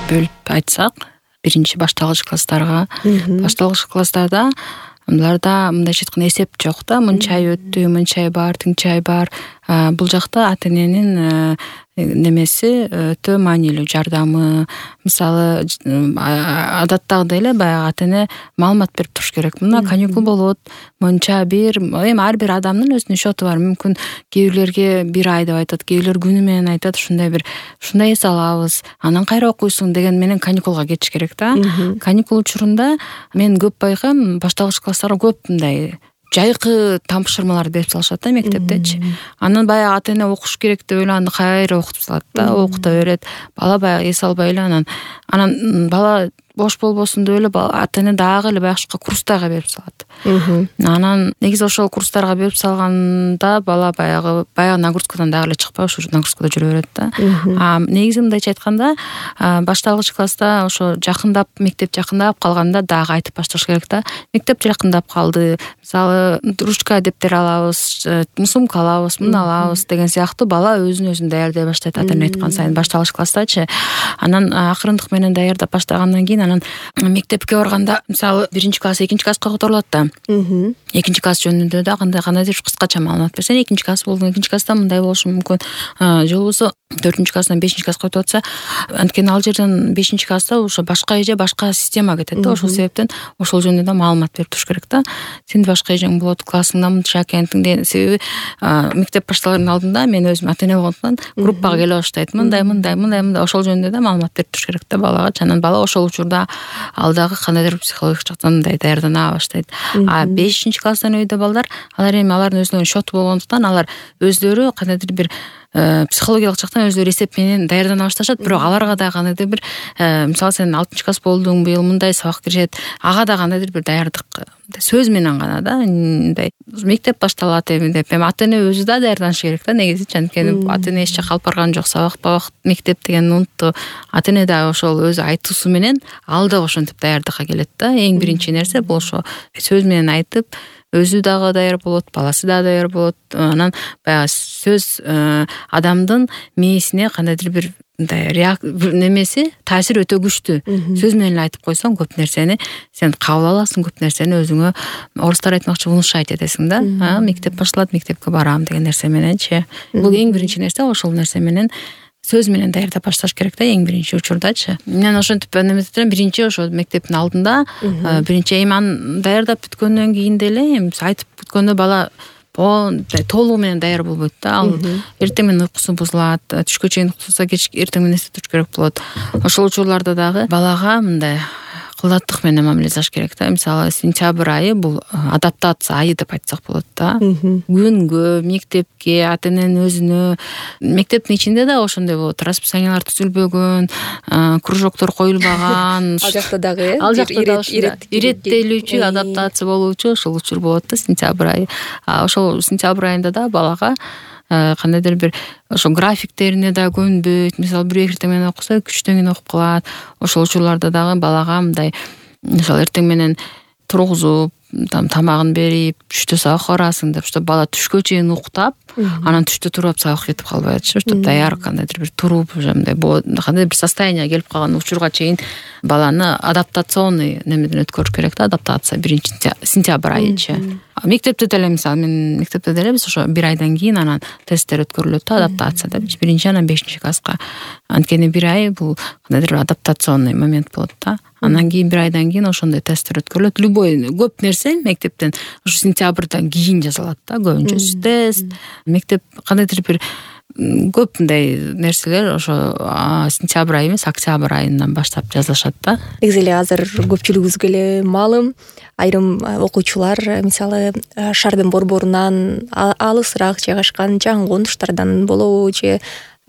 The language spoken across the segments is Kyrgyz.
бөлүп айтсак, биринчи башталгыч класстарда буларда мындайча айтканда эсеп жок да, мынча ай өттү, мынча ай бар, тынча ай бар. Бул жакта ата эненин немеси өтө маанилүү, жардамы. Мисалы, адаттагыдай эле баягы ата эне маалымат берип туруш керек. Мына каникул болот, мынча бир, эми ар бир адамдын өзүнүн счету бар. Мүмкүн кээ бирлерге бир ай деп айтат, кээ бирлер күнү менен айтат, ушундай эс алабыз, анан кайра окуйсуң деген менен каникулга кетиш керек да. Каникул учурунда мен көп байкайм, башталгыч класстарга көп мындай жайкы тапшырмаларды берип салышат да мектептечи. Анан баягы ата эне окуш керек деп ойлоп кайра окутуп салат да, окута берет. Бала баягы эс албай эле анан бала бош болбосун деп эле ата эне дагы эле баягы курстарга берип салат. Анан негизи ошол курстарга берип салганда бала баягы нагрузкадан дагы эле чыкпай ошо нагрузкада жүрө берет да. Негизи мындайча айтканда, башталгыч класста ошо мектеп жакындап калганда дагы айтып башташ керек да. Мектеп жакындап калды, мисалы ручка адептер алабыз, сумка алабыз, муну алабыз деген сыяктуу бала өзүн даярдай баштайт ата эне айткан сайын башталгыч класстачы. Анан акырындык менен даярдап баштагандан кийин анан мектепке барганда, мисалы, 1-класс, 2-класска которулат да. 2-класс жөнүндө да кандайдыр кыскача маалымат берсең, 2-класс болду, 2-класста мындай болушу мүмкүн. Же болбосо 4-класстан 5-класска өтүп атса, анткени ал жерден 5-класста ошо башка эже, башка система кетет да. Ошол себептен ошол жөнүндө да маалымат берип туруш керек да. Сен башка эжең болот, классыңда мынча экендиң. Себеби мектеп башталардын алдында мен өзүм ата эне болгондуктан группага келе баштайт. Мындай ошол жөнүндө да маалымат берип туруш керек да балага. Анан бала ошол учурда ал дагы кандайдыр психологик жактан мындай даярдана баштайт. 5-класстан өйдө балдар, алардын өзүнүн счету болгондуктан алар өздөрү кандайдыр бир психологиялык жактан өздөрү эсеп менен даярдана башташат. Бирок аларга да кандайдыр бир, мисалы сен 6-класс болдуң, быйыл мындай сабак киришет, ага да кандайдыр бир даярдык сөз менен гана да, мындай мектеп башталат эми деп, ата эне өзү да даярданыш керек да негизи. Анткени ата эне эч жака алып барган жок, сабак мектеп деген унутту. Ата эне да ошол өзү айтуусу менен ал да ошентип даярдыкка келет да. Эң биринчи нерсе бул ошо сөз менен айтып, өзү дагы даяр болот, баласы да даяр болот. Анан баягы сөз адамдын мээсине кандайдыр бир немеси таасир өтө күчтүү. Сөз менен айтып койсоң көп нерсени сен кабыл аласың, көп нерсени өзүңө, орустар айтмакчы, внушать этесиң да. Мектеп башталат, мектепке барам деген нерсе мененчи. Бул эң биринчи нерсе, ошол нерсе менен сөз менен даярдап башташ керек да, эң биринчи учурдачы. Мен ошентип неметем, биринчи ошо мектептин алдында, биринчи эми даярдап бүткөндөн кийин деле, эми айтып бүткөндө бала толугу менен даяр болбойт да. Ал эртең менен уйкусу бузулат, түшкө чейин уктаса эртең менен эстетиш керек болот. Ошол учурларда дагы балага мындай кылдаттык менен мамиле жасаш керек да. Мисалы, сентябрь айы бул адаптация айы деп айтсак болот да. Күнгө, мектепке, ата эненин өзүнө, мектептин ичинде да ошондой болот. Расписаниялар түзүлбөгөн, кружоктор коюлбаган. Ал жакта дагы иреттелүүчү, адаптация болуучу ошол учур болот да, сентябрь айы. Ошол сентябрь айында да балага кандайдыр бир ошо графиктерине да көнбөйт. Мисалы, бир эртең менен окуса, күчтөн кийин окуп калат. Ошол учурларда дагы балага мындай, мисалы, эртең менен тургузуп, тамагын берип, түштө сабак барасың деп, что бала түшкө чейин уктап, анан түштө туруп сабак кетип калбайчы, что даяр кандайдыр бир туруп, кандайдыр бир состояние келип калган учурга чейин баланы адаптационный немеден өткөрүш керек да, адаптация 1-сентябрь айычы. Мектепте деле, мисалы, мен мектепте деле биз ошо 1 айдан кийин анан тесттер өткөрүлөт да, адаптация деп, 1-чи анан 5-класска. Анткени 1 ай бул кандайдыр адаптационный момент болот да. Анан кийин 1 айдан кийин ошондой тесттер өткөрүлөт. Любой көп нерсе мектептен ошо сентябрдан кийин жазылат да, көбүнчөсү тест. Мектеп кандайдыр бир көп мындай нерселер ошо сентябрь айы эмес, октябрь айынан баштап жазылышат да. Негизи эле азыр көпчүлүгүбүзгө эле маалым, айрым окуучулар мисалы шаардын борборунан алысыраак жайгашкан жаңы конуштардан болобу, же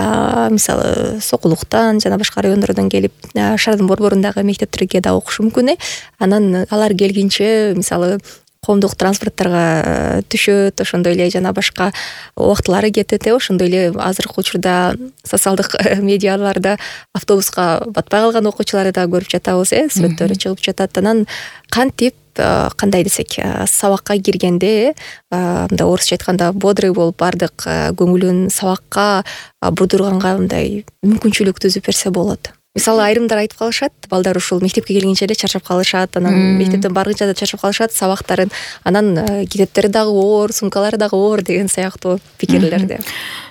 мисалы Сокулуктан жана башка райондордон келип шаардын борборундагы мектептерге да окушу мүмкүн. Анан алар келгенче мисалы коомдук транспорттарга түшөт, ошондой эле жана башка убактылары кетет. Ошондой эле азыркы учурда социалдык медиаларда автобуска батпай калган окуучуларды да көрүп жатабыз, сүрөттөрү чыгып жатат. Анан кантип, кандай десек, сабакка киргенде мындай орусча айтканда бодрый болуп, бардык көңүлүн сабакка бурдурганга мындай мүмкүнчүлүк түзүп берсе болот. Мисалы айрымдар айтып калышат, балдар ушул мектепке келгенче эле чарчап калышат, анан мектептен баргынча да чарчап калышат, сабактарын, анан китептери дагы оор, сумкалары дагы оор деген сыяктуу пикирлерди.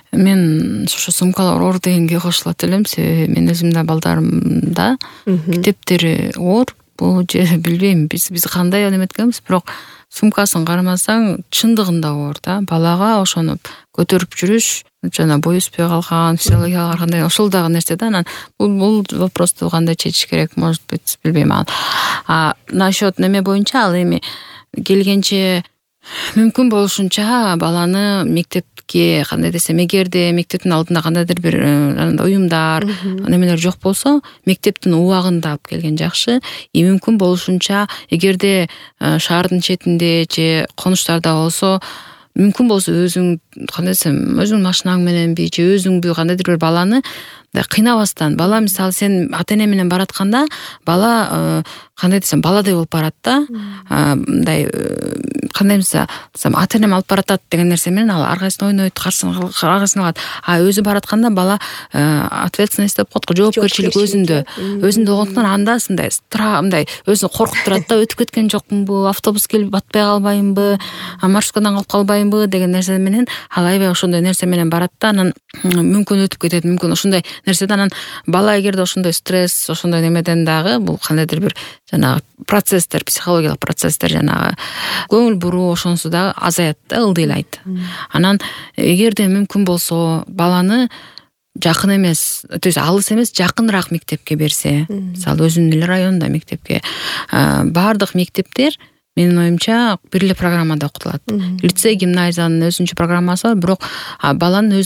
Мен ошо сумкалар оор дегенге кошулат элем, себеби мен өзүм да балдарымда китептери оор, бул же билбейм, биз кандай эметкенбиз, бирок сумкасын карамасаң чындыгында оор да. Балага ошону көтөрүп жүрүш, жана бой өспөй калган, физиологиялык аркандай ошол дагы нерсе да. Анан бул вопросту кандай чечиш керек, может быть, билбейм ал. Насчет неме боюнча, ал эми келгенче мүмкүн болушунча баланы мектепке, кандай десем, эгерде мектептин алдында кандайдыр бир уюмдар, немелер жок болсо, мектептин убагында алып келген жакшы. Мүмкүн болушунча, эгерде шаардын четинде же конуштарда болсо, мүмкүн болсо өзүң, кандай десем, өзүң машинаң мененби же өзүңбү кандайдыр бир баланы кыйнабастан, бала мисалы сен ата-эне менен баратканда, бала кандай десем, баладай болуп барат да. Мындай кандай десем, ата-энем алып баратат деген нерсе менен ал ар кайсын ойнойт, карсын алат. Өзү баратканда бала ответственность деп коет го, жоопкерчилик өзүндө болгондуктан анда мындай мындай өзүн коркуп турат да, өтүп кеткен жокмунбу, автобус келип батпай калбаймбы, маршруткадан калып калбаймбы деген нерсе менен ал аябай ошондой нерсе менен барат да. Анан мүмкүн өтүп кетет, мүмкүн ошондой нерседен. Анан бала эгерде ошондой стресс, ошондой немеден дагы, бул кандайдыр бир жанагы процесстер, психологиялык процесстер, жанагы көңүл буруу, ошонусу дагы азаят да, ылдыйлайт. Анан эгерде мүмкүн болсо баланы жакын эмес, то есть алыс эмес, жакыныраак мектепке берсе, мисалы өзүнүн эле районунда мектепке, баардык мектептер менин оюмча бир эле программада окутулат. Лицей, гимназиянын өзүнчө программасы бар, бирок баланын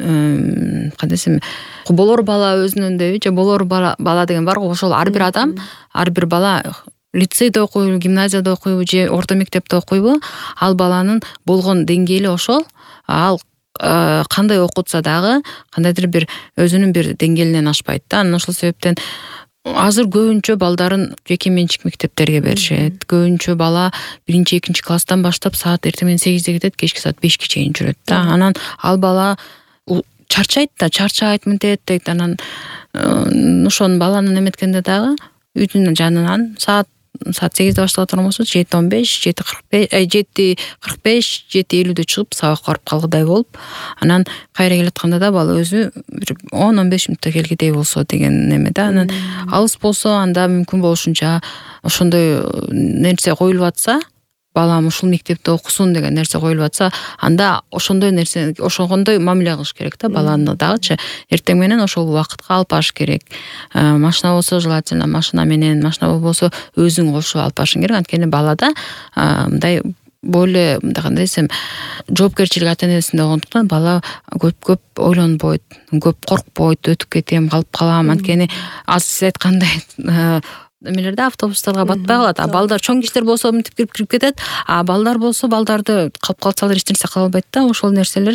өзүнүн кандай десем, болор бала өзүнүн деби, же болор бала деген бар го, ошол ар бир адам, ар бир бала лицейде окуйбу, гимназияда окуйбу же орто мектепте окуйбу, ал баланын болгон деңгээли ошол, ал кандай окутса дагы кандайдыр бир өзүнүн бир деңгээлинен ашпайт да. Анан ошол себептен азыр көбүнчө балдарын жеке менчик мектептерге беришет. Көбүнчө бала 1-2 класстан баштап саат эртең менен 8-де кетет, кечки саат 5-ке чейин жүрөт да. Анан ал бала чарчайт мынтет дейт. Анан ошонун баланы эметкенде дагы үйдүн жанынан саат 8-де башталат болсо 7:15, 7:45, 7:50 чыгып сабакка барып калгыдай болуп, анан кайра келатканда да бала өзү бир 10-15 мүнөттө келгидей болсо деген неме да. Анан алыс болсо, анда мүмкүн болушунча ошондой нерсе коюлуп атса, балам ушул мектепте окусун деген нерсе коюлуп атса, анда ошондой нерсе, ошондой мамиле кылыш керек да баланы дагычы. Эртең менен ошол убакытка алып барыш керек. Машина болсо желательно машина менен, машина болбосо өзүң кошуп алып барышың керек. Анткени балада мындай более кандай десем, жоопкерчилик ата-энесинде болгондуктан бала көп ойлонбойт, көп коркпойт, өтүп кетем, калып калам. Анткени аз сиз айткандай эмелерде автобустарга батпай калат. Балдар, чоң кишилер болсо мынтип кирип кетет, балдар болсо балдарды калып калсалар эч нерсе кыла албайт да. Ошол нерселерге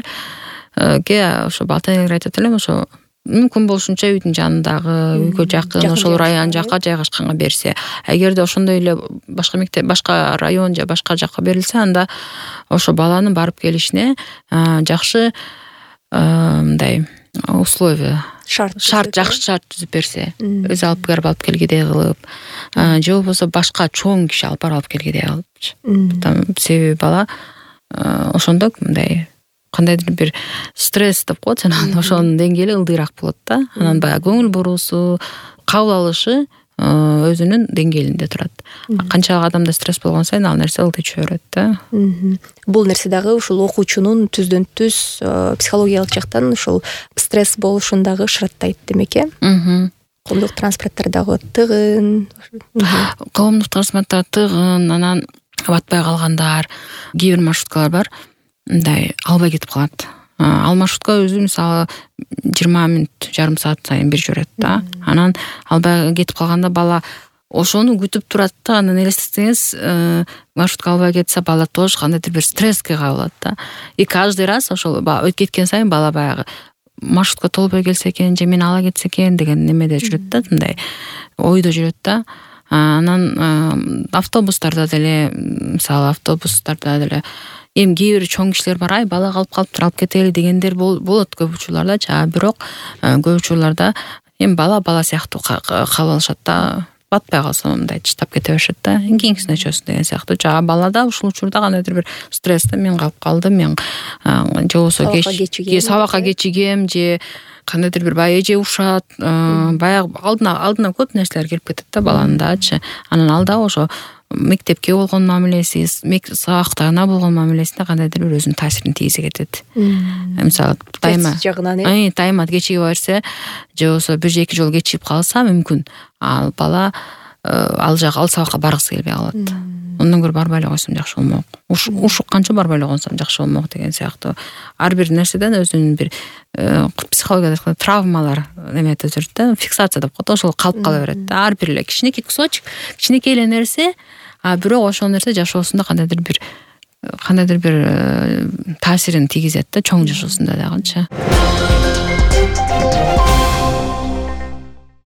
ошо ата-энелер айтат элем, ошо мүмкүн болушунча үйдүн жанындагы, үйгө жакын, ошол район жакка жайгашканга берсе. Эгерде ошондой эле башка мектеп, башка район же башка жакка берилсе, анда ошо баланын барып келишине жакшы мындай условия, жакшы шарт түзүп берсе, өзү алып келгидей кылып, же болбосо башка чоң киши алып келгидей кылып. Себеби бала ошондо мындай кандайдыр бир стресс деп коет, анан ошонун деңгээли ылдыйраак болот да. Анан баягы көңүл буруусу, кабыл алышы өзүнүн деңгээлинде турат. Канчалык адамда стресс болгон сайын ал нерсе ылдый түшө берет да. Бул нерсе дагы ушул окуучунун түздөн түз психологиялык жактан ушул стресс болушун дагы шарттайт демек, э? Коомдук транспорттардагы тыгын, коомдук транспорттар тыгын, анан батпай калгандар, кээ бир маршруткалар бар, мындай албай кетип калат. Ал маршрутка өзү мисалы 20 мүнөт, жарым саат сайын бир жүрөт да. Анан албай кетип калганда бала ошону күтүп турат да. Анан элестетсеңиз, маршрутка албай кетсе, бала тоже кандайдыр бир стресске кабылат да. И каждый раз ошол өтүп кеткен сайын бала баягы маршрутка толбой келсе экен, же мен ала кетсе экен деген немеде жүрөт да, мындай ойдо жүрөт да. Анан автобустарда деле, мисалы автобустарда деле эми кээ бир чоң кишилер бар, бала калып калыптыр, алып кетели дегендер болот көп учурларда, бирок көп учурларда эми бала сыяктуу кабыл алышат да, батпай калса мындай таштап кете беришет да, кийинкисине өчөсүң деген сыяктуу. Жана балада ушул учурда кандайдыр бир стрессте мен калып калдым, мен же болбосо сабакка кечигем, же кандайдыр бир баягы эже ушат, баягы алдына көп нерселер келип кетет да баландачы. Анан ал да ошо мектепке болгон мамилеси, сабактарына болгон мамилесине кандайдыр бир өзүнүн таасирин тийгизе кетет. Мисалы дайыма кечигип берсе, же болбосо 1-2 жолу кечигип калса мүмкүн ал бала ал сабакка баргысы келбей калат. Ондан көрө барбай эле койсом жакшы болмок. Ушукканча барбай эле койсом жакшы болмок деген сыяктуу. Ар бир нерседен өзүнүн бир психологияда травмалар эметип жүрөт да, фиксация деп коет, ошол калып кала берет да. Ар бир эле кичинекей кусочек, кичинекей эле нерсе, бирок ошол нерсе жашоосунда кандайдыр бир таасирин тийгизет да, чоң жашоосунда дагычы.